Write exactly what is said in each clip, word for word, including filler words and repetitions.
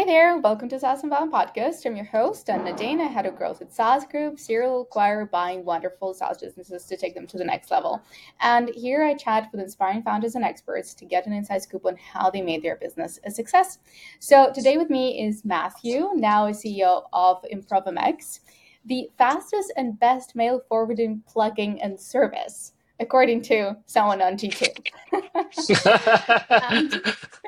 there, welcome to SaaS and Bound Podcast. I'm your host, Anna Dana, head of growth at SaaS Group, serial acquirer buying wonderful SaaS businesses to take them to the next level. And here I chat with inspiring founders and experts to get an inside scoop on how they made their business a success. So today with me is Matthew, now a C E O of ImproveMX, the fastest and best mail forwarding plugin and service, according to someone on G two. and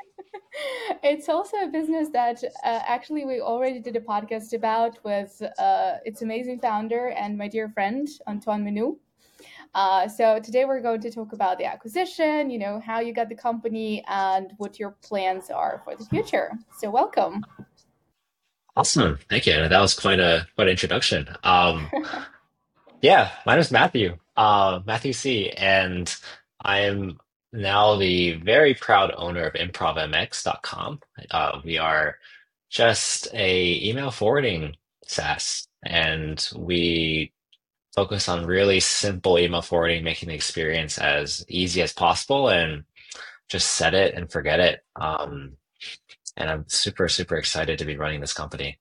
it's also a business that uh, actually we already did a podcast about with uh, its amazing founder and my dear friend, Antoine Menou. Uh, so today we're going to talk about the acquisition, you know, how you got the company and what your plans are for the future. So welcome. Awesome. Thank you. That was quite a quite an introduction. Um, yeah, my name is Matthew, uh, Matthew C, and I'm now the very proud owner of improv m x dot com. Uh, we are just a email forwarding SaaS, and we focus on really simple email forwarding, making the experience as easy as possible, and just set it and forget it. Um, and I'm super, super excited to be running this company.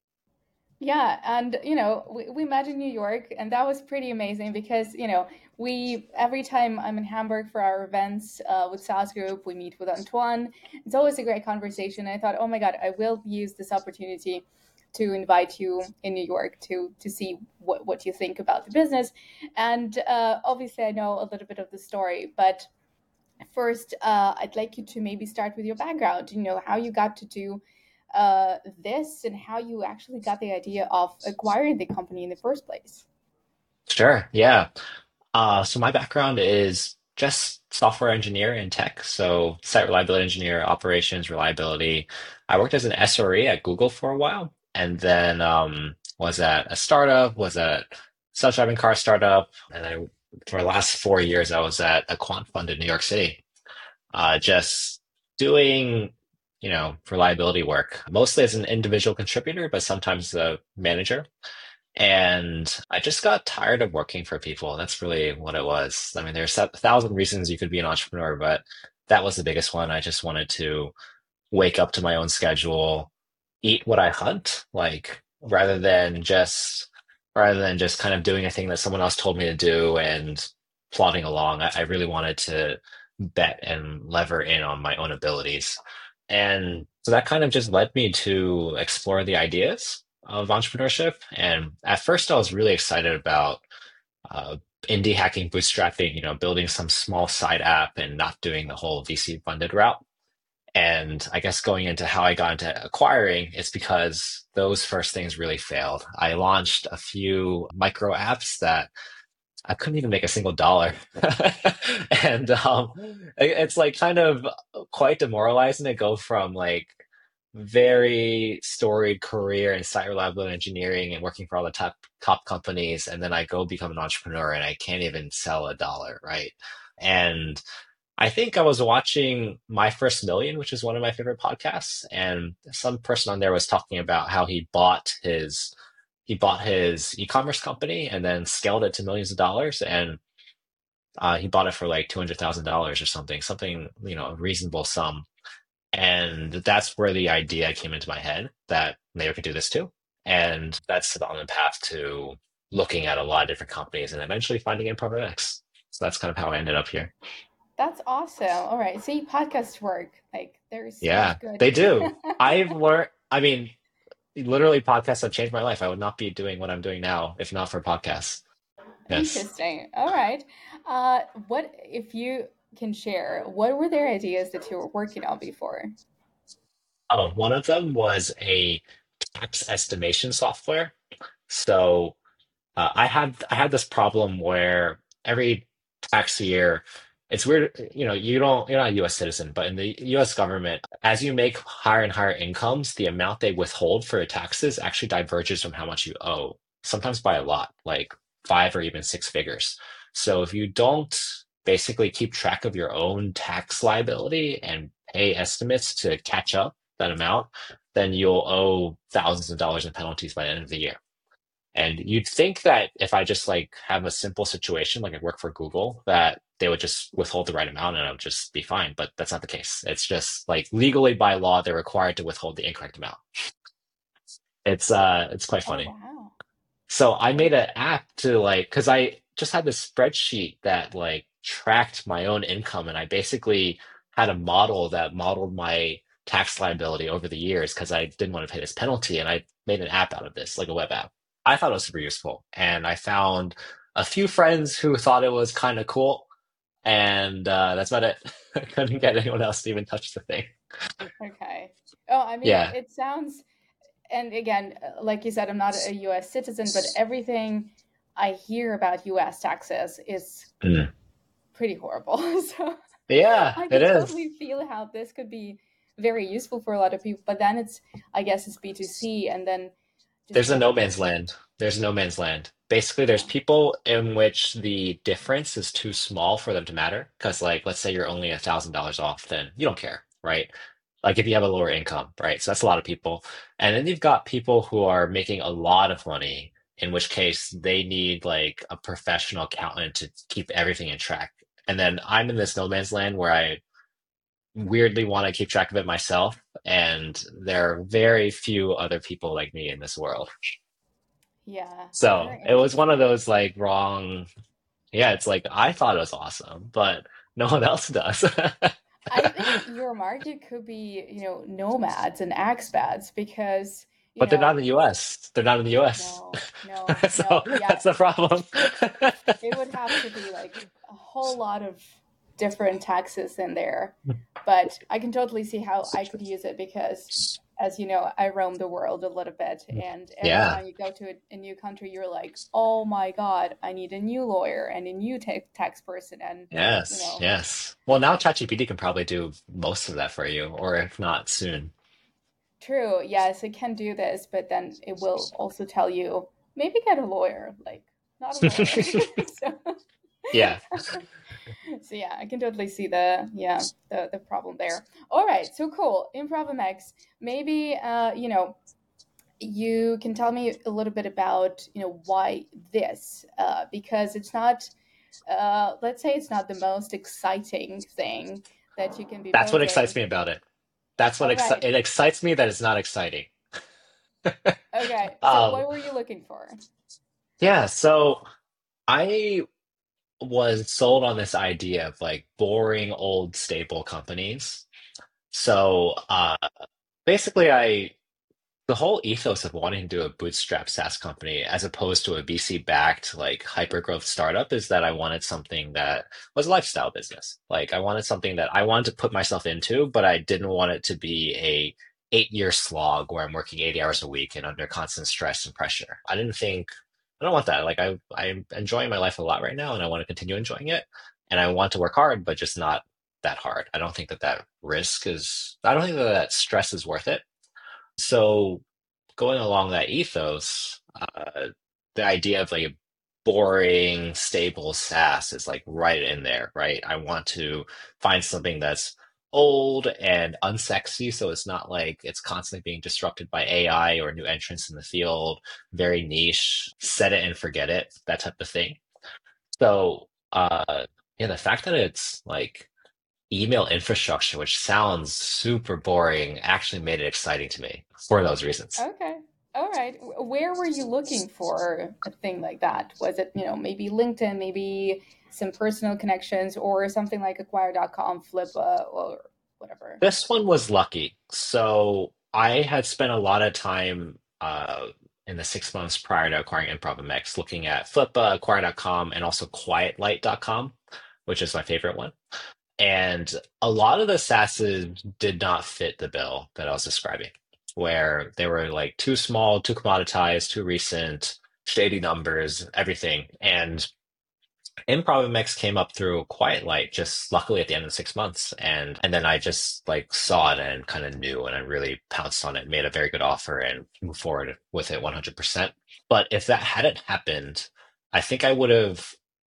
Yeah, and you know, we, we met in New York, and that was pretty amazing because you know, we every time I'm in Hamburg for our events uh, with SaaS Group, we meet with Antoine. It's always a great conversation. I thought, oh my God, I will use this opportunity to invite you in New York to to see what what you think about the business. And uh, obviously, I know a little bit of the story, but first, uh, I'd like you to maybe start with your background. You know, how you got to do uh, this and how you actually got the idea of acquiring the company in the first place. Sure. Yeah. Uh, so my background is just software engineer in tech. So site reliability engineer, operations, reliability. I worked as an S R E at Google for a while, and then um, was at a startup, was at self-driving car startup, and I for the last four years I was at a quant fund in New York City, uh, just doing you know reliability work, mostly as an individual contributor, but sometimes a manager. And I just got tired of working for people. That's really what it was. I mean, there's a thousand reasons you could be an entrepreneur, but that was the biggest one. I just wanted to wake up to my own schedule, eat what I hunt, like rather than just rather than just kind of doing a thing that someone else told me to do and plodding along. I, I really wanted to bet and lever in on my own abilities. And so that kind of just led me to explore the ideas of entrepreneurship. And at first, I was really excited about uh, indie hacking, bootstrapping, you know, building some small side app and not doing the whole V C funded route. And I guess going into how I got into acquiring, it's because those first things really failed. I launched a few micro apps that I couldn't even make a single dollar. And um, it's like kind of quite demoralizing to go from like very storied career in site reliability engineering and working for all the top top companies, and then I go become an entrepreneur and I can't even sell a dollar, right? And I think I was watching My First Million, which is one of my favorite podcasts, and some person on there was talking about how he bought his he bought his e-commerce company and then scaled it to millions of dollars, and uh, he bought it for like two hundred thousand dollars or something, something you know, a reasonable sum. And that's where the idea came into my head that maybe I could do this too. And that's on the path to looking at a lot of different companies and eventually finding ImproveX. So that's kind of how I ended up here. That's awesome. All right. See, podcasts work. Like, there's so Yeah, much good. they do. I've learned, I mean, literally podcasts have changed my life. I would not be doing what I'm doing now if not for podcasts. Yes. Interesting. All right. Uh, what if you can share? What were their ideas that you were working on before? Oh, one of them was a tax estimation software. So Uh, I had I had this problem where every tax year, it's weird, you know, you don't you're not a U S citizen, but in the U S government, as you make higher and higher incomes, the amount they withhold for your taxes actually diverges from how much you owe, sometimes by a lot, like five or even six figures. So if you don't basically keep track of your own tax liability and pay estimates to catch up that amount, then you'll owe thousands of dollars in penalties by the end of the year. And you'd think that if I just like have a simple situation, like I work for Google, that they would just withhold the right amount and I would just be fine. But that's not the case. It's just like legally by law, they're required to withhold the incorrect amount. It's uh it's quite Oh funny. wow. So I made Okay. an app to like, because I just had this spreadsheet that like tracked my own income, and I basically had a model that modeled my tax liability over the years because I didn't want to pay this penalty, and I made an app out of this, like a web app. I thought it was super useful, and I found a few friends who thought it was kind of cool, and uh, that's about it. I couldn't get anyone else to even touch the thing. Okay. Oh, I mean, Yeah. it sounds, and again, uh, like you said, I'm not a U S citizen, but everything I hear about U S taxes is Mm. pretty horrible. So Yeah, I it can is. totally feel how this could be very useful for a lot of people. But then it's, I guess, it's B two C, and then just There's a no difficult man's to, land. There's no man's land. Basically, there's yeah. people in which the difference is too small for them to matter. Because, like, let's say you're only a thousand dollars off, then you don't care, right? Like, if you have a lower income, right? So that's a lot of people. And then you've got people who are making a lot of money, in which case they need like a professional accountant to keep everything in track. And then I'm in this no man's land where I weirdly want to keep track of it myself. And there are very few other people like me in this world. Yeah, So very it was one of interesting. those like wrong, yeah, it's like I thought it was awesome, but no one else does. I think your market could be, you know, nomads and expats because, you But they're not know, in the U S. They're not in the U S. no, no, So no, yeah, that's the problem. it would have to be like a whole lot of different taxes in there. But I can totally see how I could use it because, as you know, I roam the world a little bit, and every Yeah. time you go to a, a new country, you're like, oh my God, I need a new lawyer and a new ta- tax person, and you Yes. know, Yes. Well, now ChatGPT can probably do most of that for you, or if not, soon. true, yes, it can do this, but then it will also tell you maybe get a lawyer, like not a lawyer. So, Yeah. so yeah, I can totally see the yeah the the problem there. All right, so cool. Improv M X. Maybe uh, you know you can tell me a little bit about you know why this uh, because it's not uh, let's say it's not the most exciting thing that you can be That's what excites building. me about it. That's what All exci right. it excites me that it's not exciting. Okay. So Um, what were you looking for? yeah, so I was sold on this idea of like boring old stable companies. So uh basically I the whole ethos of wanting to do a bootstrap SaaS company as opposed to a V C backed like hyper growth startup is that I wanted something that was a lifestyle business. Like I wanted something that I wanted to put myself into, but I didn't want it to be a eight year slog where I'm working eighty hours a week and under constant stress and pressure. I didn't think I don't want that. Like I I'm enjoying my life a lot right now and I want to continue enjoying it. And I want to work hard, but just not that hard. I don't think that that risk is, I don't think that that stress is worth it. So going along that ethos, uh, the idea of like a boring, stable SaaS is like right in there, right? I want to find something that's old and unsexy, so it's not like it's constantly being disrupted by A I or new entrants in the field, very niche, set it and forget it, that type of thing. So, uh, yeah, the fact that it's like email infrastructure, which sounds super boring, actually made it exciting to me for those reasons. Okay. All right. W- Where were you looking for a thing like that? Was it, you know, maybe LinkedIn, maybe some personal connections, or something like acquire dot com, Flippa, or whatever? This one was lucky. So I had spent a lot of time uh, in the six months prior to acquiring ImprovMX looking at Flippa, acquire dot com, and also quiet light dot com, which is my favorite one. And a lot of the SaaSes did not fit the bill that I was describing, where they were like too small, too commoditized, too recent, shady numbers, everything. And Improv M X came up through Quiet Light just luckily at the end of the six months. And and then I just like saw it and kind of knew and I really pounced on it, made a very good offer and moved forward with it one hundred percent. But if that hadn't happened, I think I would have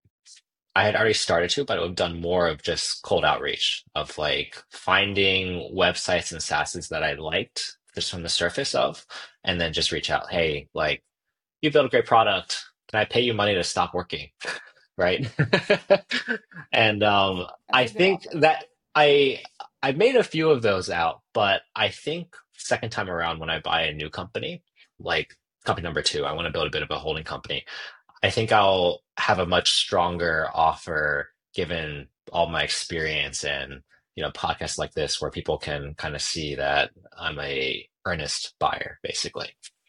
I had already started to, but I would have done more of just cold outreach of like finding websites and SaaSes that I liked just from the surface of, and then just reach out. Hey, like you built a great product. Can I pay you money to stop working? Right? And And um, That's I a good think offer. that I I made a few of those out, but I think second time around when I buy a new company, like company number two, I want to build a bit of a holding company. I think I'll have a much stronger offer given all my experience and you know podcasts like this where people can kind of see that I'm a earnest buyer, basically.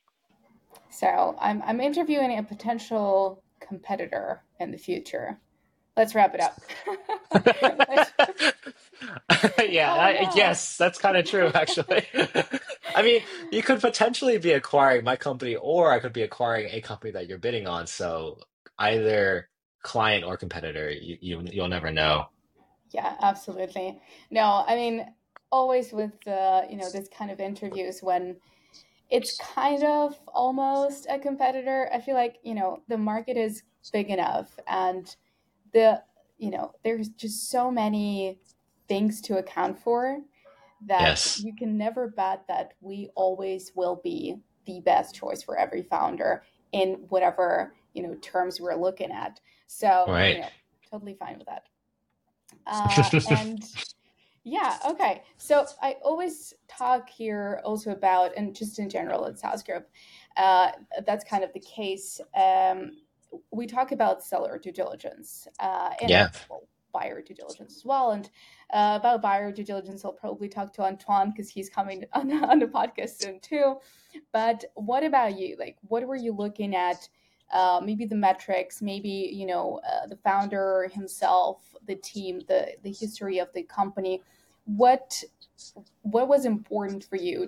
So I'm I'm interviewing a potential competitor in the future. Let's wrap it up. Let's, Yeah, oh I, no. yes, that's kind of true, actually. I mean, you could potentially be acquiring my company, or I could be acquiring a company that you're bidding on. So either client or competitor, you, you you'll never know. Yeah, absolutely. No, I mean, always with uh, you know, this kind of interviews when it's kind of almost a competitor. I feel like, you know, the market is big enough and the, you know, there's just so many things to account for that Yes, you can never bet that we always will be the best choice for every founder in whatever, you know, terms we're looking at. So, you right. know, totally fine with that. Uh, and yeah, okay. So I always talk here also about, and just in general at SaaS Group, uh, that's kind of the case. Um, we talk about seller due diligence uh, and Yeah. well, buyer due diligence as well. And uh, about buyer due diligence, I'll probably talk to Antoine because he's coming on, on the podcast soon too. But what about you? Like, what were you looking at? Uh, maybe the metrics, maybe you know uh, the founder himself, the team, the the history of the company. What what was important for you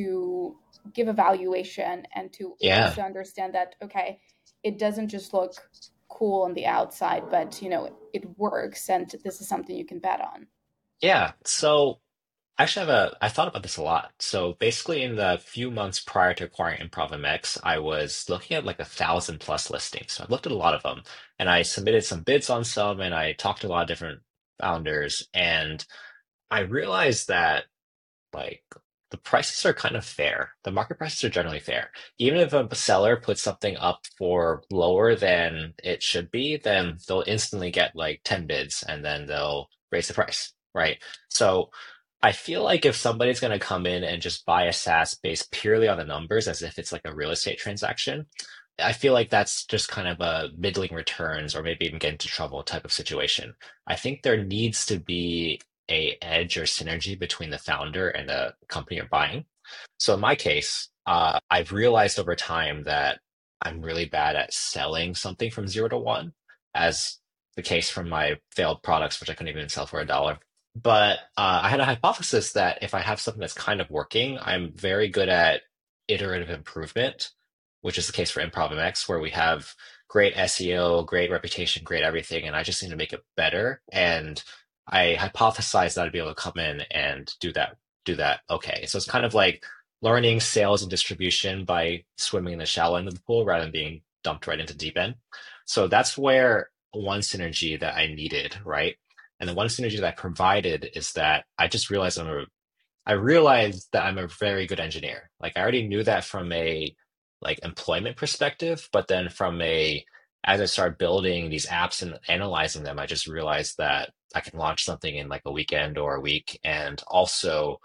to give a valuation and to Yeah. also understand that okay, it doesn't just look cool on the outside, but you know it works, and this is something you can bet on. Yeah. So I actually have a, I thought about this a lot. So basically, in the few months prior to acquiring Improv M X, I was looking at like a thousand plus listings. So I looked at a lot of them and I submitted some bids on some and I talked to a lot of different founders. And I realized that like the prices are kind of fair. The market prices are generally fair. Even if a seller puts something up for lower than it should be, then they'll instantly get like ten bids and then they'll raise the price, right? So I feel like if somebody's going to come in and just buy a SaaS based purely on the numbers as if it's like a real estate transaction, I feel like that's just kind of a middling returns or maybe even get into trouble type of situation. I think there needs to be a edge or synergy between the founder and the company you're buying. So in my case, uh, I've realized over time that I'm really bad at selling something from zero to one, as the case from my failed products, which I couldn't even sell for a dollar. But uh, I had a hypothesis that if I have something that's kind of working, I'm very good at iterative improvement, which is the case for Improv M X, where we have great S E O, great reputation, great everything, and I just need to make it better. And I hypothesized that I'd be able to come in and do that, do that. Okay. So it's kind of like learning sales and distribution by swimming in the shallow end of the pool rather than being dumped right into deep end. So that's where one synergy that I needed, right? And the one synergy that I provided is that I just realized I'm a I realized that I'm a very good engineer. Like I already knew that from a like employment perspective, but then from a as I started building these apps and analyzing them, I just realized that I can launch something in like a weekend or a week. And also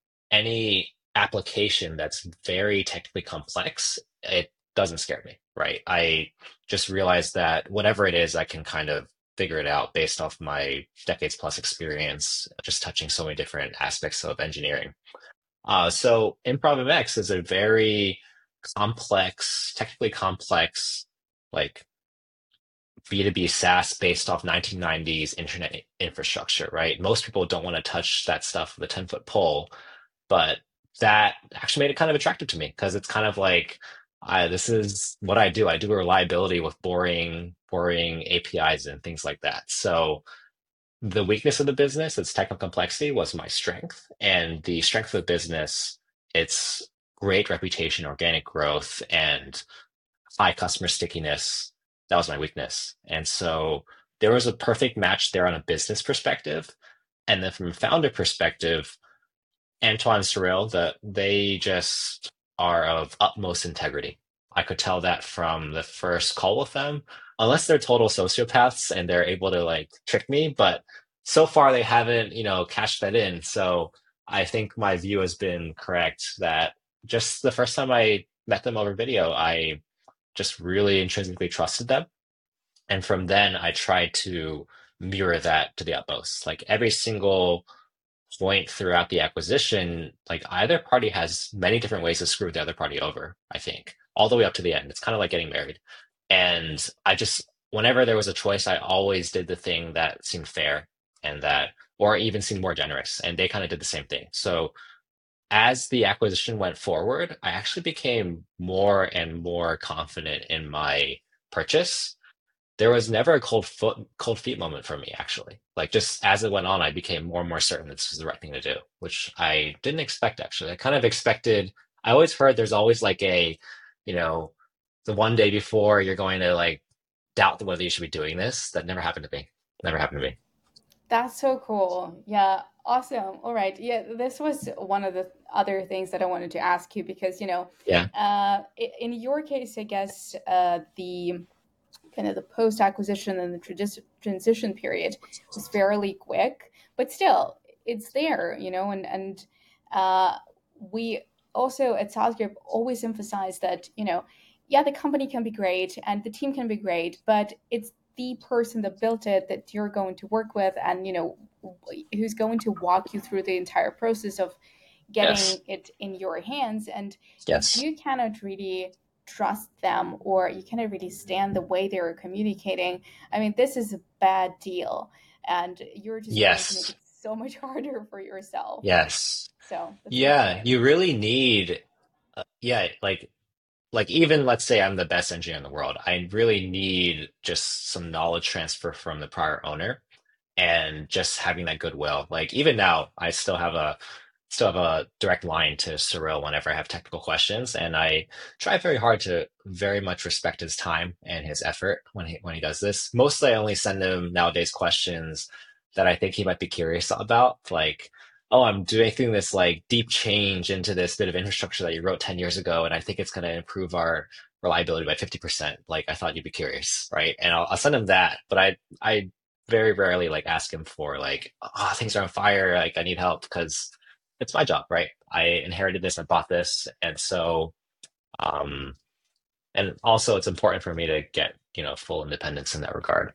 any application that's very technically complex, it doesn't scare me, right? I just realized that whatever it is, I can kind of figure it out based off my decades plus experience, just touching so many different aspects of engineering. Uh, so Improv M X is a very complex, technically complex, like B two B SaaS based off nineteen nineties internet infrastructure, right? Most people don't want to touch that stuff with a ten foot pole, but that actually made it kind of attractive to me because it's kind of like I, this is what I do. I do reliability with boring, boring A P Is and things like that. So the weakness of the business, its technical complexity, was my strength, and the strength of the business, its great reputation, organic growth, and high customer stickiness, that was my weakness. And so there was a perfect match there on a business perspective. And then from a founder perspective, Antoine Sorel, that they just are of utmost integrity. I could tell that from the first call with them. unless they're total sociopaths and they're able to like trick me. But so far they haven't, you know, cashed that in. So I think my view has been correct that just the first time I met them over video, I just really intrinsically trusted them. And from then I tried to mirror that to the utmost. Like every single point throughout the acquisition, like either party has many different ways to screw the other party over, I think, all the way up to the end. It's kind of like getting married. And I just, whenever there was a choice, I always did the thing that seemed fair and that, or even seemed more generous. And they kind of did the same thing. So as the acquisition went forward, I actually became more and more confident in my purchase. There was never a cold foot, cold feet moment for me, actually. Like just as it went on, I became more and more certain this was the right thing to do, which I didn't expect actually. I kind of expected, I always heard there's always like a, you know, the one day before you're going to like doubt whether you should be doing this. That never happened to me. Never happened to me. That's so cool. Yeah, awesome. All right. Yeah, this was one of the other things that I wanted to ask you because, you know, Yeah. uh, i- in your case, I guess uh, the kind of the post acquisition and the tradi- transition period was fairly quick, but still, it's there, you know, and and uh, we also at South Group always emphasize that, you know, yeah, the company can be great and the team can be great, but it's the person that built it that you're going to work with and, you know, who's going to walk you through the entire process of getting Yes. it in your hands. And if Yes. you cannot really trust them or you cannot really stand the way they're communicating, I mean, this is a bad deal. And you're just going to make Yes. it so much harder for yourself. Yes. So that's really Yeah. great. You really need, uh, yeah, like like even let's say I'm the best engineer in the world, I really need just some knowledge transfer from the prior owner and just having that goodwill. Like even now, I still have a still have a direct line to Cyril whenever I have technical questions, and I try very hard to very much respect his time and his effort when he when he does this. Mostly, I only send him nowadays questions that I think he might be curious about, like. Oh, I'm doing this like deep change into this bit of infrastructure that you wrote ten years ago, and I think it's going to improve our reliability by fifty percent. Like I thought you'd be curious, right? And I'll, I'll send him that, but I I very rarely like ask him for like, oh, things are on fire, like I need help because it's my job, right? I inherited this, I bought this, and so um, and also it's important for me to get you know full independence in that regard.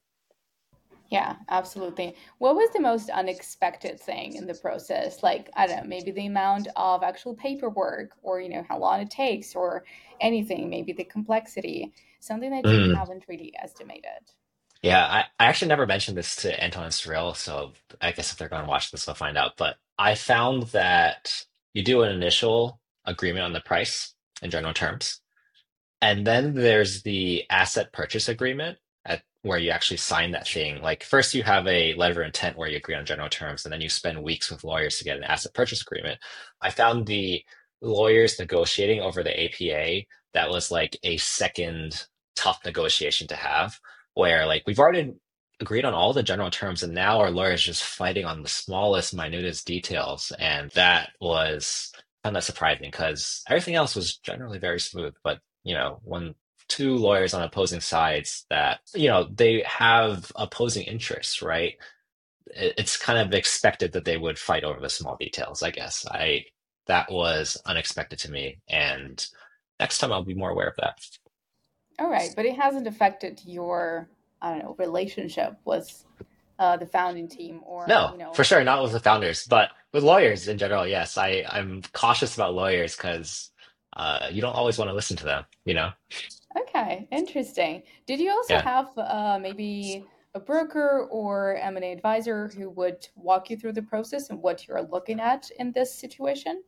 Yeah, absolutely. What was the most unexpected thing in the process? Like, I don't know, maybe the amount of actual paperwork or, you know, how long it takes or anything, maybe the complexity, something that you Mm. haven't really estimated. Yeah, I, I actually never mentioned this to Anton and Cyril, so I guess if they're going to watch this, they'll find out. But I found that you do an initial agreement on the price in general terms, and then there's the asset purchase agreement at where you actually sign that thing. Like first you have a letter of intent where you agree on general terms, and then you spend weeks with lawyers to get an asset purchase agreement. I found the lawyers negotiating over the A P A, that was like a second tough negotiation to have, where like we've already agreed on all the general terms, and now our lawyers just fighting on the smallest, minutest details. And that was kind of surprising because everything else was generally very smooth. But you know, when two lawyers on opposing sides that, you know, they have opposing interests, right? It- It's kind of expected that they would fight over the small details, I guess. I That was unexpected to me, and next time I'll be more aware of that. All right, but it hasn't affected your, I don't know, relationship with uh, the founding team or, No, you for know, sure, not with the founders, but with lawyers in general, yes. I, I'm cautious about lawyers because uh, you don't always want to listen to them, you know? okay, interesting. Did you also Yeah. have uh, maybe a broker or M and A advisor who would walk you through the process and what you're looking at in this situation?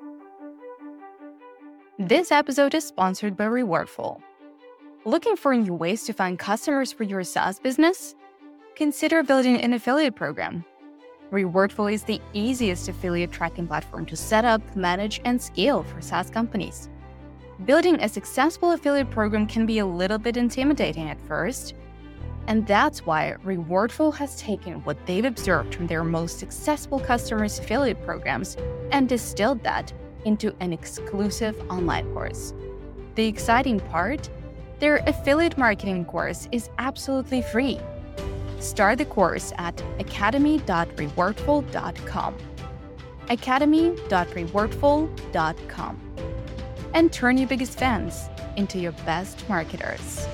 This episode is sponsored by Rewardful. Looking for new ways to find customers for your SaaS business? Consider building an affiliate program. Rewardful is the easiest affiliate tracking platform to set up, manage, and scale for SaaS companies. Building a successful affiliate program can be a little bit intimidating at first, and that's why Rewardful has taken what they've observed from their most successful customers' affiliate programs and distilled that into an exclusive online course. The exciting part? Their affiliate marketing course is absolutely free. Start the course at academy dot rewardful dot com. academy dot rewardful dot com. And turn your biggest fans into your best marketers.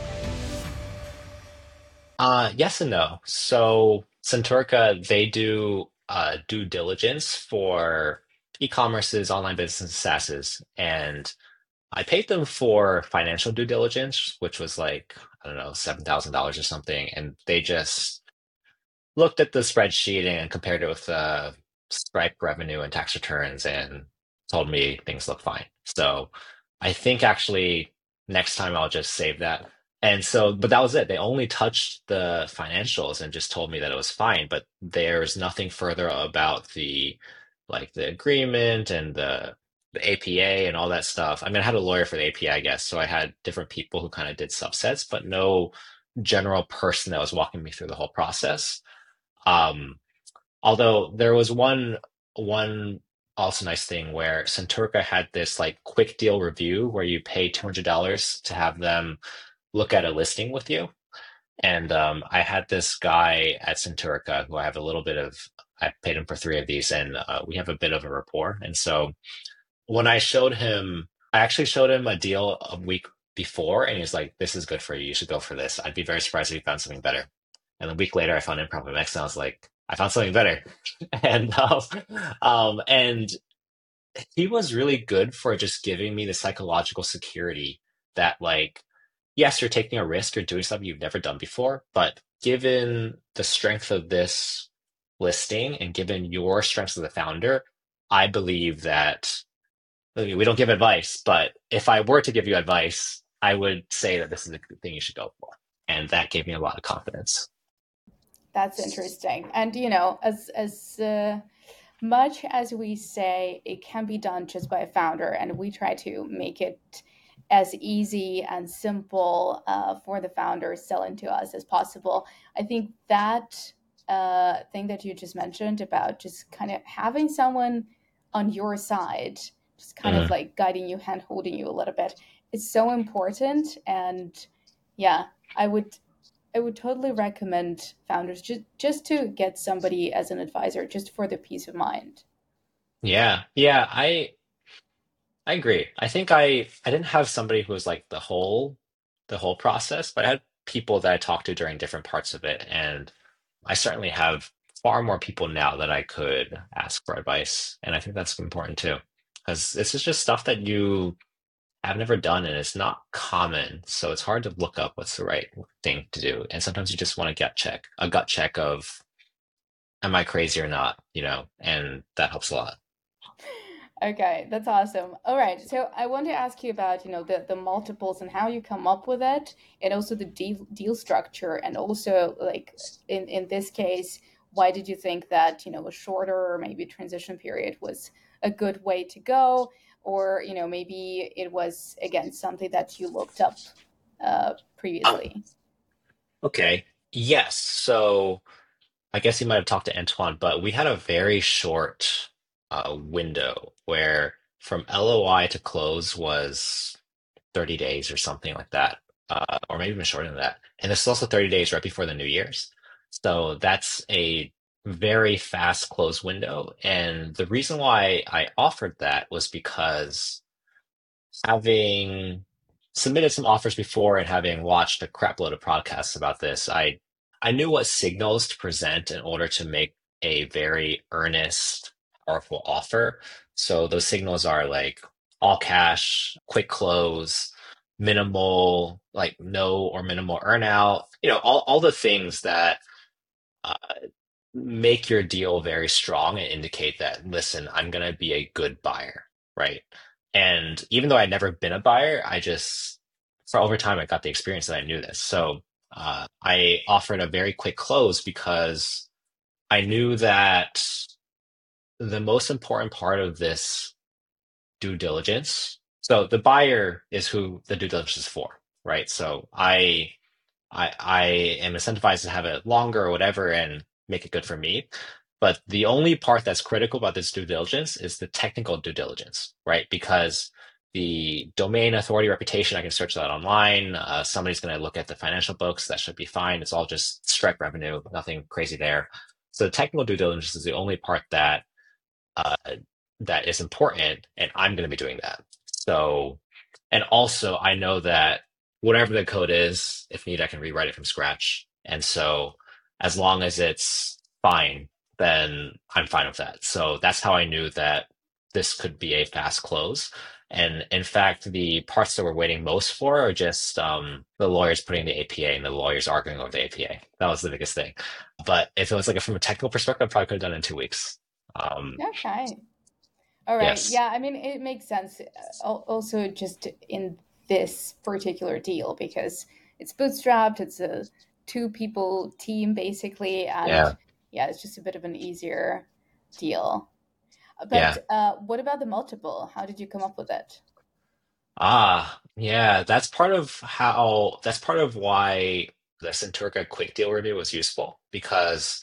Uh, yes and no. So Centurka, they do uh, due diligence for e-commerce's, online businesses, SaaSes, and I paid them for financial due diligence, which was like, I don't know, seven thousand dollars or something, and they just looked at the spreadsheet and compared it with the Stripe revenue and tax returns and told me things look fine. So I think actually next time I'll just save that. And so, but that was it. They only touched the financials and just told me that it was fine, but there's nothing further about the like the agreement and the the A P A and all that stuff. I mean, I had a lawyer for the A P A, I guess, so I had different people who kind of did subsets, but no general person that was walking me through the whole process. Um, Although there was one one also nice thing where Centurka had this like quick deal review where you pay two hundred dollars to have them look at a listing with you. And um, I had this guy at Centurica who I have a little bit of, I paid him for three of these and uh, we have a bit of a rapport. And so when I showed him, I actually showed him a deal a week before and he was like, this is good for you. You should go for this. I'd be very surprised if you found something better. And a week later, I found Improv M X and I was like, I found something better. and, um, um, and he was really good for just giving me the psychological security that like, yes, you're taking a risk, you're doing something you've never done before, but given the strength of this listing and given your strengths as the founder, I believe that we don't give advice, but if I were to give you advice, I would say that this is the thing you should go for. And that gave me a lot of confidence. That's interesting. And you know, as as uh, much as we say it can be done just by a founder, and we try to make it as easy and simple uh, for the founders selling to us as possible. I think that uh, thing that you just mentioned about just kind of having someone on your side, just kind of Mhm. like guiding you, hand holding you a little bit, is so important. And yeah, I would I would totally recommend founders just just to get somebody as an advisor, just for the peace of mind. Yeah, yeah, I I agree. I think I I didn't have somebody who was like the whole the whole process, but I had people that I talked to during different parts of it, and I certainly have far more people now that I could ask for advice, and I think that's important too, because this is just stuff that you have never done and it's not common, so it's hard to look up what's the right thing to do, and sometimes you just want to gut check, a gut check of am I crazy or not, you know, and that helps a lot. Okay, that's awesome. All right, so I want to ask you about, you know, the the multiples and how you come up with it, and also the deal deal structure, and also like in in this case, why did you think that, you know, a shorter or maybe transition period was a good way to go, or you know, maybe it was again something that you looked up uh, previously. Okay. Yes. So I guess you might have talked to Antoine, but we had a very short uh, window where from L O I to close was thirty days or something like that, uh, or maybe even shorter than that. And this is also thirty days right before the New Year's. So that's a very fast close window. And the reason why I offered that was because having submitted some offers before and having watched a crap load of podcasts about this, I I knew what signals to present in order to make a very earnest, powerful offer. So those signals are like all cash, quick close, minimal, like no or minimal earnout, you know, all, all the things that uh, make your deal very strong and indicate that, listen, I'm going to be a good buyer, right? And even though I'd never been a buyer, I just, for over time, I got the experience that I knew this. So uh, I offered a very quick close because I knew that the most important part of this due diligence, so the buyer is who the due diligence is for, right? So I I I am incentivized to have it longer or whatever and make it good for me. But the only part that's critical about this due diligence is the technical due diligence, right? Because the domain authority reputation, I can search that online. Uh, somebody's going to look at the financial books. That should be fine. It's all just Stripe revenue, nothing crazy there. So the technical due diligence is the only part that uh, that is important, and I'm going to be doing that. So, and also I know that whatever the code is, if need, I can rewrite it from scratch. And so, as long as it's fine, then I'm fine with that. So that's how I knew that this could be a fast close. And in fact, the parts that we're waiting most for are just um, the lawyers putting the A P A and the lawyers arguing over the A P A. That was the biggest thing. But if it was like from a technical perspective, I probably could have done it in two weeks. Um, Okay. All right. yes. Yeah, I mean, it makes sense. uh, al- Also, just in this particular deal, because it's bootstrapped, it's a two people team basically, and Yeah. yeah, it's just a bit of an easier deal. But Yeah. uh, what about the multiple? How did you come up with it? Ah, yeah. That's part of how, that's part of why the Centurica quick deal review was useful because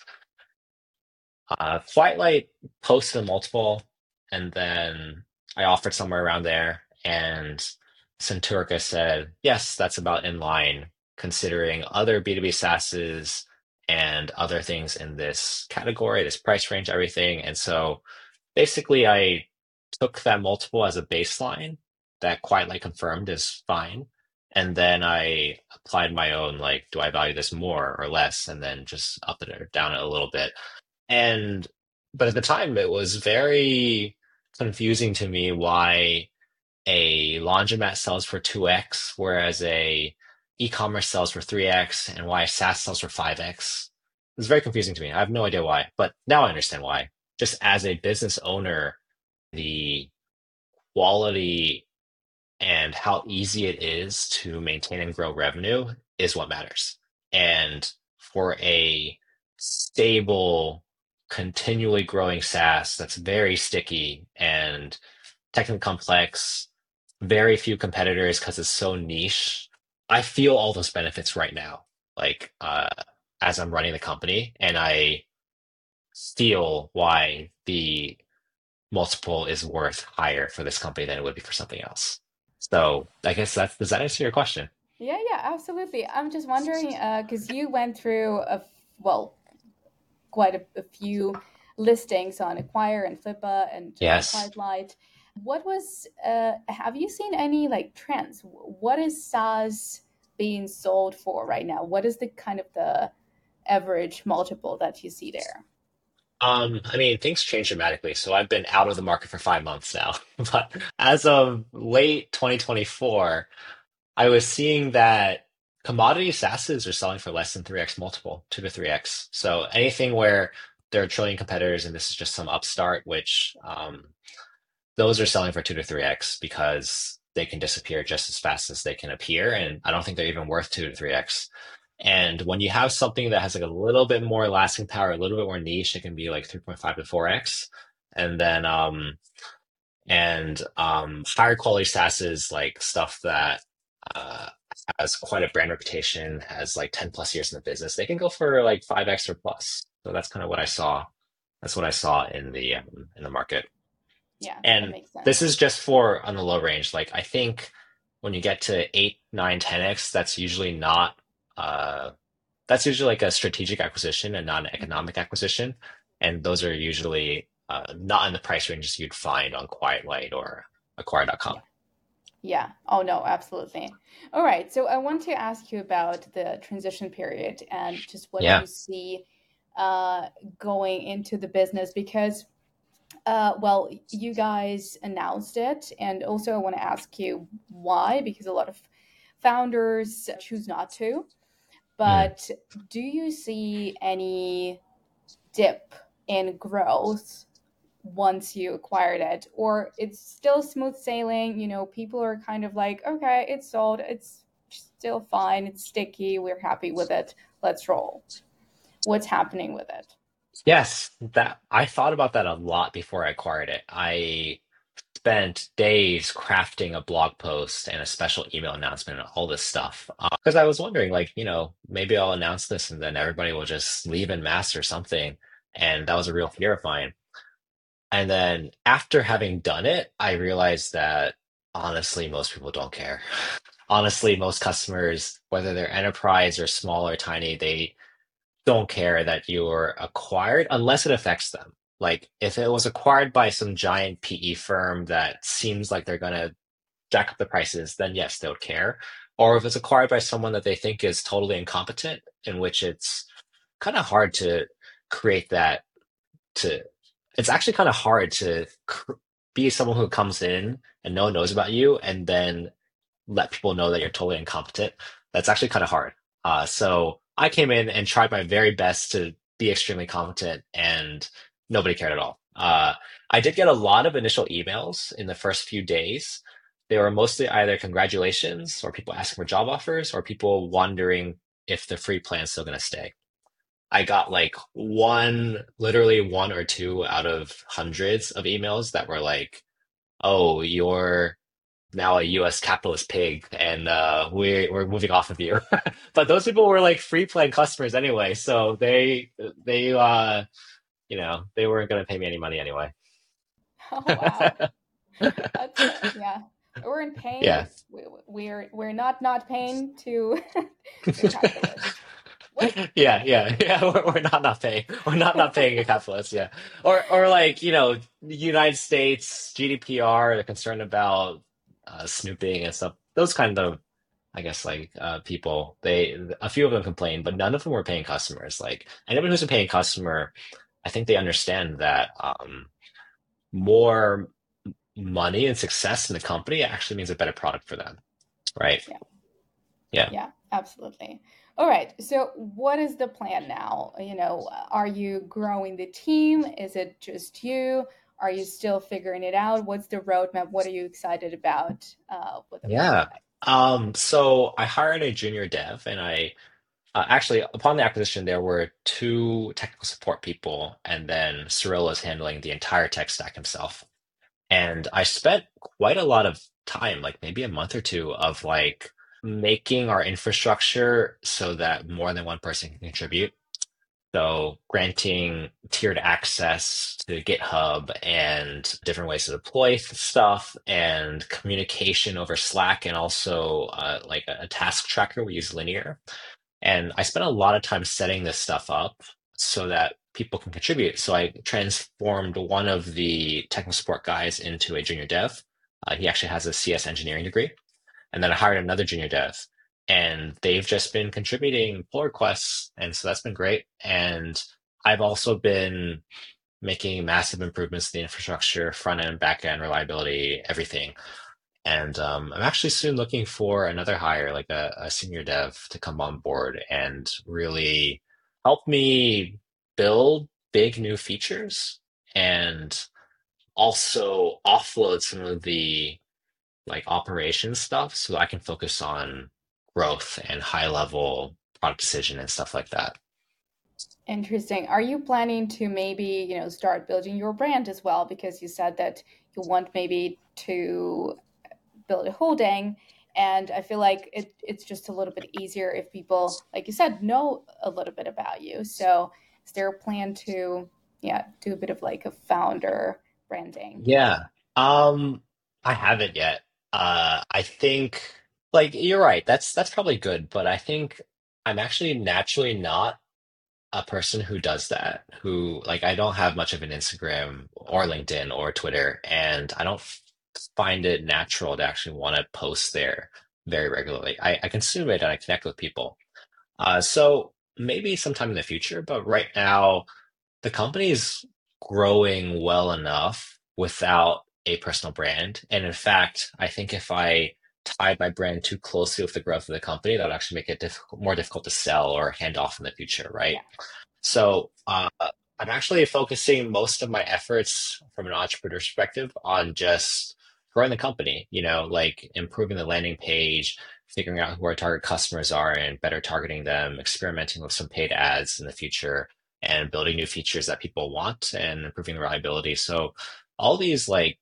uh, Flightlight posted a multiple and then I offered somewhere around there. And Centurica said, yes, that's about in line considering other B two B SaaSes and other things in this category, this price range, everything. And so basically, I took that multiple as a baseline that quietly confirmed is fine. And then I applied my own, like, do I value this more or less? And then just up it or down it a little bit. And, but at the time, it was very confusing to me why a laundromat sells for two x, whereas a e-commerce sells for three x, and why a SaaS sells for five x. It's very confusing to me. I have no idea why, but now I understand why. Just as a business owner, the quality and how easy it is to maintain and grow revenue is what matters. And for a stable, continually growing SaaS that's very sticky and technically complex, very few competitors because it's so niche. I feel all those benefits right now, like uh, as I'm running the company, and I feel why the multiple is worth higher for this company than it would be for something else. So I guess that's, does that answer your question? Yeah, yeah, absolutely. I'm just wondering, because you went through a f- well, quite a, a few listings on Acquire and Flippa and uh, Yes. Flightlight. What was, uh, have you seen any like trends? What is SaaS being sold for right now? What is the kind of the average multiple that you see there? Um, I mean, things change dramatically. So I've been out of the market for five months now. But as of late twenty twenty-four, I was seeing that commodity SaaSes are selling for less than three x multiple, two to three x. So anything where there are a trillion competitors and this is just some upstart, which um, those are selling for two to three x because they can disappear just as fast as they can appear. And I don't think they're even worth two to three x. And when you have something that has like a little bit more lasting power, a little bit more niche, it can be like three point five to four x. And then um and um higher quality SaaS is like stuff that uh has quite a brand reputation, has like ten plus years in the business. They can go for like five x or plus. So that's kind of what I saw. That's what I saw in the um, in the market. Yeah, that And makes this sense. is just for on the low range. Like I think when you get to eight, nine, ten x, that's usually not uh that's usually like a strategic acquisition and not an Mhm. economic acquisition. And those are usually uh, not in the price ranges you'd find on Quietlight or acquire dot com. Yeah. Yeah. Oh, no, absolutely. All right. So I want to ask you about the transition period and just what Yeah. you see uh, going into the business because, uh, well, you guys announced it. And also, I want to ask you why, because a lot of founders choose not to. Mm. But do you see any dip in growth once you acquired it, or it's still smooth sailing? You know, people are kind of like, okay, it's sold, it's still fine, it's sticky, we're happy with it, let's roll. What's happening with it? Yes, that I thought about that a lot before I acquired it. I spent days crafting a blog post and a special email announcement and all this stuff because I was wondering, like, you know, maybe I'll announce this and then everybody will just leave in mass or something. And that was a real fear of mine. And then after having done it, I realized that Honestly, most people don't care. Honestly, most customers, whether they're enterprise or small or tiny, they don't care that you're acquired unless it affects them. Like if it was acquired by some giant P E firm that seems like they're gonna jack up the prices, then yes, they would care. Or if it's acquired by someone that they think is totally incompetent, in which it's kind of hard to create that to it's actually kind of hard to cr- be someone who comes in and no one knows about you and then let people know that you're totally incompetent. That's actually kind of hard. Uh, so I came in and tried my very best to be extremely competent, and nobody cared at all. Uh, I did get a lot of initial emails in the first few days. They were mostly either congratulations or people asking for job offers or people wondering if the free plan is still going to stay. I got like one, literally one or two out of hundreds of emails that were like, "Oh, you're now a U S capitalist pig, and uh, we're we're moving off of you." But those people were like free plan customers anyway, so they they uh you know they weren't gonna pay me any money anyway. Oh wow, that's uh, yeah. We're in pain. Yeah. It's we, we're we're not not paying to to a capitalist. What? Yeah, yeah, yeah. We're, we're not not paying. We're not not paying a capitalist. Yeah, or or like you know, the United States G D P R. They're concerned about uh, snooping and stuff. Those kind of, I guess, like uh, people. They a few of them complained, but none of them were paying customers. Like anyone who's a paying customer, I think they understand that um, more money and success in the company actually means a better product for them, right? Yeah. Yeah. Yeah, absolutely. All right. So, what is the plan now? You know, are you growing the team? Is it just you? Are you still figuring it out? What's the roadmap? What are you excited about uh, with the Yeah. prospect? Um, so I hired a junior dev, and I uh, actually, upon the acquisition, there were two technical support people, and then Cyril was handling the entire tech stack himself. And I spent quite a lot of time, like maybe a month or two, of like making our infrastructure so that more than one person can contribute. So granting tiered access to GitHub and different ways to deploy stuff and communication over Slack and also uh, like a, a task tracker. We use Linear. And I spent a lot of time setting this stuff up so that people can contribute. So I transformed one of the technical support guys into a junior dev. Uh, he actually has a C S engineering degree. And then I hired another junior dev, and they've just been contributing pull requests. And so that's been great. And I've also been making massive improvements to the infrastructure, front end, back end, reliability, everything. And um, I'm actually soon looking for another hire, like a, a senior dev, to come on board and really help me build big new features and also offload some of the like operations stuff so I can focus on growth and high level product decision and stuff like that. Interesting. Are you planning to maybe, you know, start building your brand as well? Because you said that you want maybe to build a holding. And I feel like it, it's just a little bit easier if people, like you said, know a little bit about you. So is there a plan to, yeah, do a bit of like a founder branding? Yeah. Um, I haven't yet. Uh, I think like you're right. That's that's probably good, but I think I'm actually naturally not a person who does that, who like I don't have much of an Instagram or LinkedIn or Twitter, and I don't f- find it natural to actually want to post there very regularly. I, I consume it and I connect with people. Uh, so maybe sometime in the future, but right now the company is growing well enough without a personal brand. And in fact, I think if I tied my brand too closely with the growth of the company, that would actually make it difficult, more difficult to sell or hand off in the future, right? Yeah. So uh, I'm actually focusing most of my efforts from an entrepreneur perspective on just growing the company, you know, like improving the landing page, figuring out who our target customers are and better targeting them, experimenting with some paid ads in the future, and building new features that people want and improving the reliability. So all these like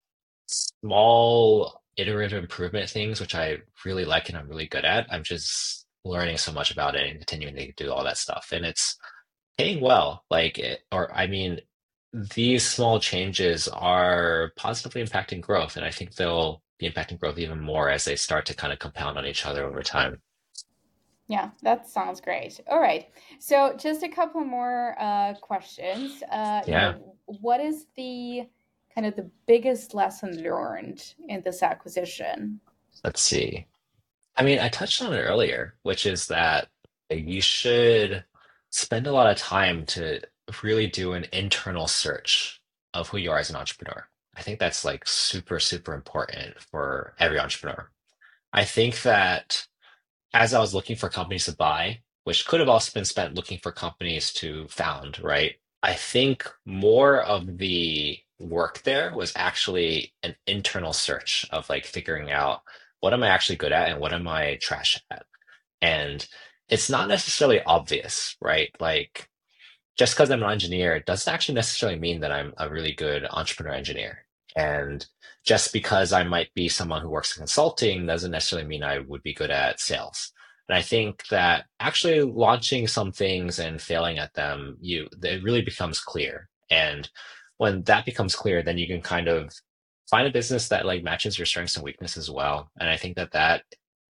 small iterative improvement things, which I really like and I'm really good at, I'm just learning so much about it and continuing to do all that stuff. And it's paying well. Like, it, or I mean, these small changes are positively impacting growth, and I think they'll the impact and growth even more as they start to kind of compound on each other over time. Yeah, that sounds great. All right. So just a couple more uh, questions. Uh, you Yeah, know, what is the kind of the biggest lesson learned in this acquisition? let's see. I mean, I touched on it earlier, which is that you should spend a lot of time to really do an internal search of who you are as an entrepreneur. I think that's like super, super important for every entrepreneur. I think that as I was looking for companies to buy, which could have also been spent looking for companies to found, right? I think more of the work there was actually an internal search of like figuring out what am I actually good at and what am I trash at. And it's not necessarily obvious, right? Like just because I'm an engineer it doesn't actually necessarily mean that I'm a really good entrepreneur engineer. And just because I might be someone who works in consulting doesn't necessarily mean I would be good at sales. And I think that actually launching some things and failing at them, you it really becomes clear. And when that becomes clear, then you can kind of find a business that like matches your strengths and weaknesses as well. And I think that that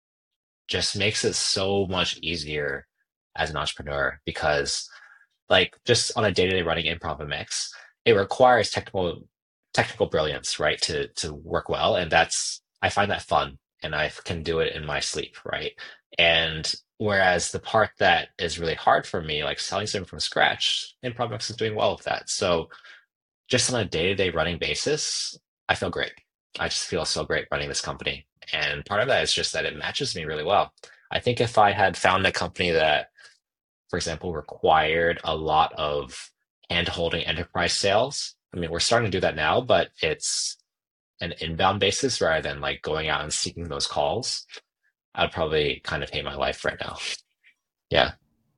just makes it so much easier as an entrepreneur because like just on a day-to-day running improv and mix, it requires technical technical brilliance, right, to to work well. And that's I find that fun and I can do it in my sleep, right? And whereas the part that is really hard for me, like selling something from scratch, improv mix is doing well with that. So just on a day-to-day running basis, I feel great. I just feel so great running this company. And part of that is just that it matches me really well. I think if I had found a company that, for example, required a lot of hand-holding enterprise sales, I mean, we're starting to do that now, but it's an inbound basis rather than like going out and seeking those calls. I'd probably kind of hate my life right now. Yeah.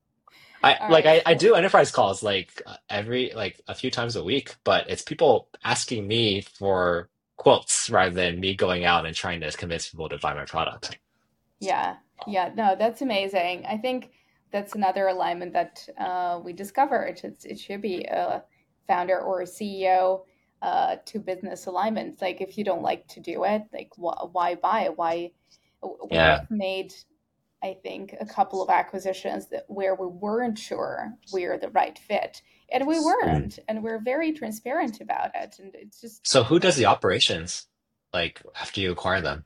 I All like right. I, I do enterprise calls like uh, every like a few times a week, but it's people asking me for quotes rather than me going out and trying to convince people to buy my product. Yeah. Yeah. No, that's amazing. I think that's another alignment that uh, we discovered. It's, it should be a founder or a C E O uh, to business alignment. Like, if you don't like to do it, like, wh- why buy? Why? We've Yeah. made, I think, a couple of acquisitions that where we weren't sure we're the right fit, and we Mm. weren't, and we're very transparent about it. And it's just, So who does like, the operations like after you acquire them?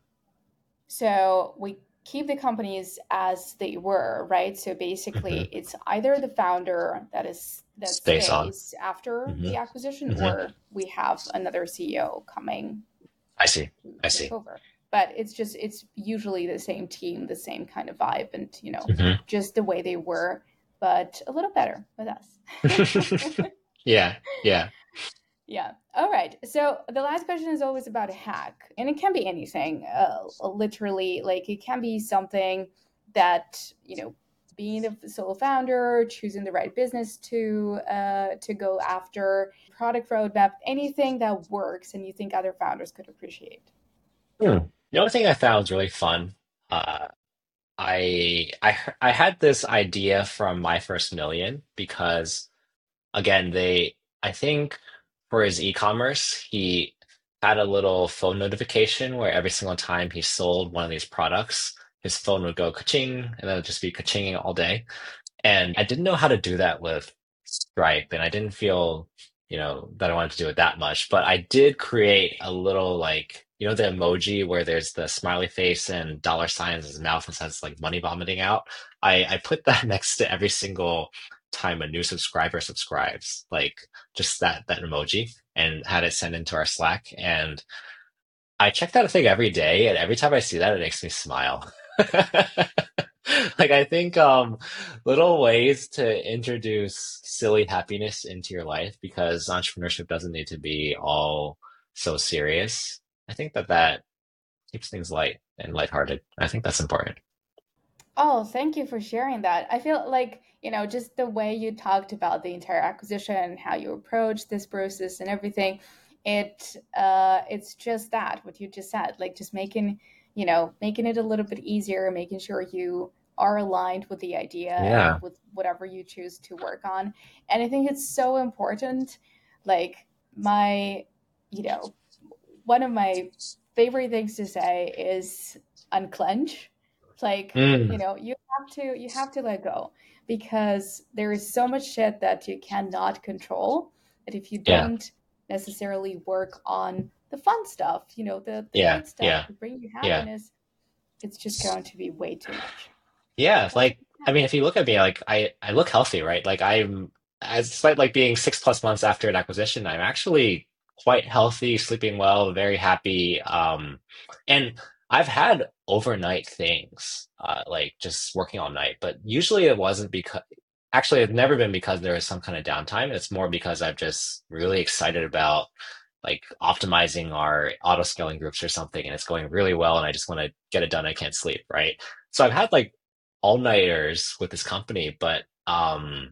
so we keep the companies as they were, right? So basically, Hmm. it's either the founder that is that Stays on. stays after Hmm. the acquisition, Hmm. or we have another C E O coming I see. to I take see. over. But it's just it's usually the same team, the same kind of vibe, and you know, Hmm. just the way they were, but a little better with us. Yeah. Yeah. Yeah. All right. So the last question is always about a hack, and it can be anything. Uh, literally, like it can be something that you know, being a solo founder, choosing the right business to uh, to go after, product roadmap, anything that works, and you think other founders could appreciate. Hmm. The only thing I found was really fun. Uh, I I I had this idea from My First Million because again, they I think for his e-commerce, he had a little phone notification where every single time he sold one of these products, his phone would go ka-ching, and then it would just be ka-chinging all day. And I didn't know how to do that with Stripe, and I didn't feel, you know, that I wanted to do it that much. But I did create a little like, you know, the emoji where there's the smiley face and dollar signs in his mouth and says like money vomiting out. I, I put that next to every single time a new subscriber subscribes, like just that that emoji, and had it sent into our Slack. And I check that thing every day, and every time I see that, it makes me smile. Like I think um little ways to introduce silly happiness into your life because entrepreneurship doesn't need to be all so serious. I think that that keeps things light and lighthearted. I think that's important. Oh, thank you for sharing that. I feel like, you know, just the way you talked about the entire acquisition and how you approach this process and everything, it uh it's just that what you just said, like just making, you know, making it a little bit easier, making sure you are aligned with the idea and Yeah. with whatever you choose to work on. And I think it's so important. Like my, you know, one of my favorite things to say is unclench. Like, you Mm, know, you have to you have to let go because there is so much shit that you cannot control that if you yeah, don't necessarily work on the fun stuff, you know, the the yeah, good stuff yeah, to bring you yeah. happiness, it's just going to be way too much. Yeah, So, like I mean, if you look at me, like I I look healthy, right? Like I'm, as despite like being six plus months after an acquisition, I'm actually quite healthy, sleeping well, very happy. Um, and I've had overnight things, uh, like just working all night, but usually it wasn't because. Actually, it's never been because there was some kind of downtime. It's more because I'm just really excited about like optimizing our auto scaling groups or something, and it's going really well, and I just want to get it done. I can't sleep, right? So I've had like all-nighters with this company, but um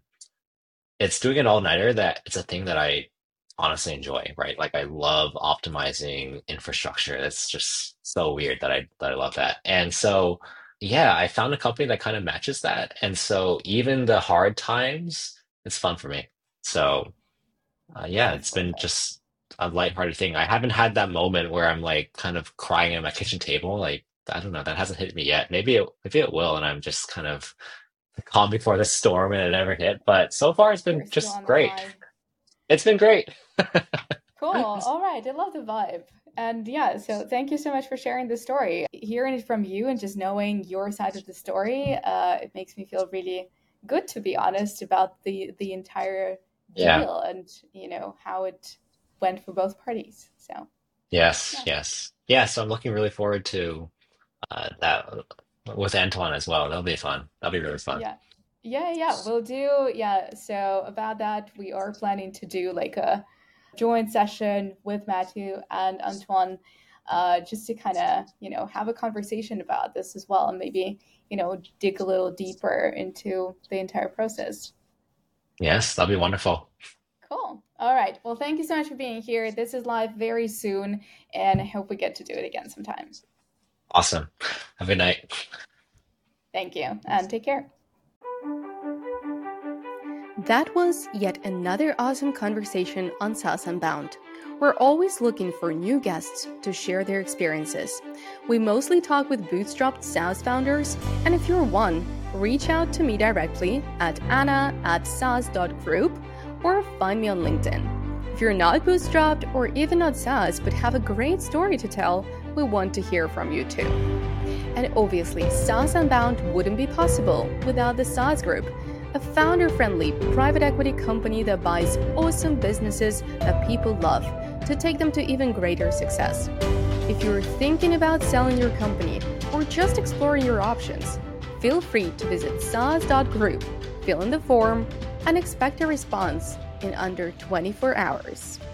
it's doing an all-nighter that it's a thing that I honestly enjoy, right? Like I love optimizing infrastructure. That's just so weird that I that I love that. And so yeah, I found a company that kind of matches that. And so even the hard times, it's fun for me. So uh, yeah, that's it's been perfect. just a lighthearted thing. I haven't had that moment where I'm like kind of crying at my kitchen table. Like I don't know, that hasn't hit me yet. Maybe it maybe it will, and I'm just kind of the calm before the storm and it never hit. But so far, it's You're been still just on the great. high. It's been great. Cool. All right. I love the vibe. And yeah, so thank you so much for sharing the story. Hearing it from you and just knowing your side of the story, uh, it makes me feel really good, to be honest, about the the entire Yeah. deal and you know how it went for both parties. So Yes. yeah, Yes. Yeah. So I'm looking really forward to uh, that with Antoine as well. That'll be fun. That'll be really fun. yeah, yeah, yeah. We'll do. Yeah. So about that, we are planning to do like a joint session with Matthew and Antoine, uh, just to kind of, you know, have a conversation about this as well and maybe, you know, dig a little deeper into the entire process. Yes, that'll be wonderful. Cool. All right. Well, thank you so much for being here. This is live very soon, and I hope we get to do it again sometime. Awesome. Have a good night. Thank you, and take care. That was yet another awesome conversation on SaaS Unbound. We're always looking for new guests to share their experiences. We mostly talk with bootstrapped SaaS founders, and if you're one, reach out to me directly at anna at saas dot group or find me on LinkedIn. If you're not bootstrapped or even not SaaS but have a great story to tell, we want to hear from you too. And obviously, SaaS Unbound wouldn't be possible without the SaaS Group, a founder-friendly private equity company that buys awesome businesses that people love to take them to even greater success. If you're thinking about selling your company or just exploring your options, feel free to visit saas dot group, fill in the form, and expect a response in under twenty-four hours.